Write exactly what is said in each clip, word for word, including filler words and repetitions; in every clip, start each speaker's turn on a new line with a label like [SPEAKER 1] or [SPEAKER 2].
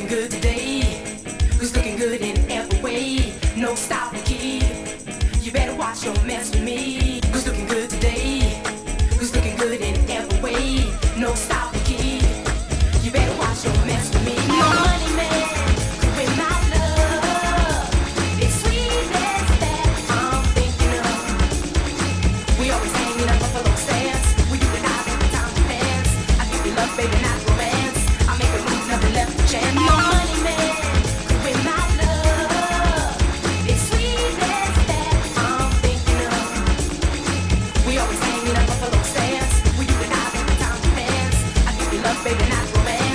[SPEAKER 1] looking good today? Who's looking good in every way? No stopping, kid. You better watch, don't mess with me. Who's looking good today? Who's looking good in every way? No stopping, kid. You better watch, don't mess with me. No money man, with my love. It's sweet as that I'm thinking of. We always hanging up below stairs. We do the dive every time we dance. I give you love, baby, not romance. I make a move, nothing left to chance. No money man, with my love. It's sweet as that I'm thinking of. We always hanging up below stairs. We do the dive every time we dance. I give you love, baby, not romance.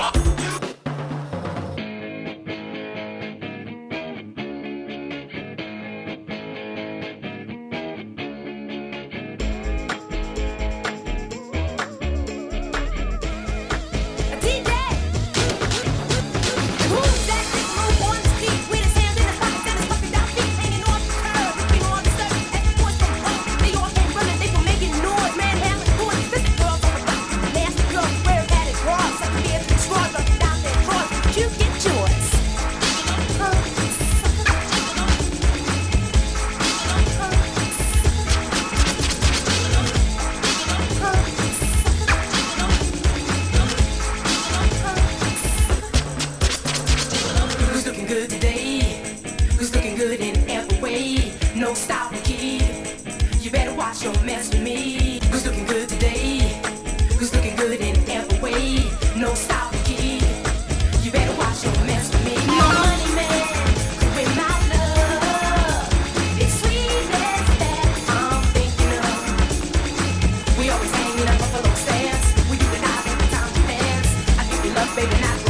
[SPEAKER 1] Who's looking good today? Who's looking good in every way? No stopping, kid. You better watch, don't mess with me. Who's looking good today? Who's looking good in every way? No stopping, kid. You better watch, don't mess with me. No money man, with my love. It's sweet as that I'm thinking of. We always hanging up below stairs. We do the dive every time we dance. I give you love, baby, not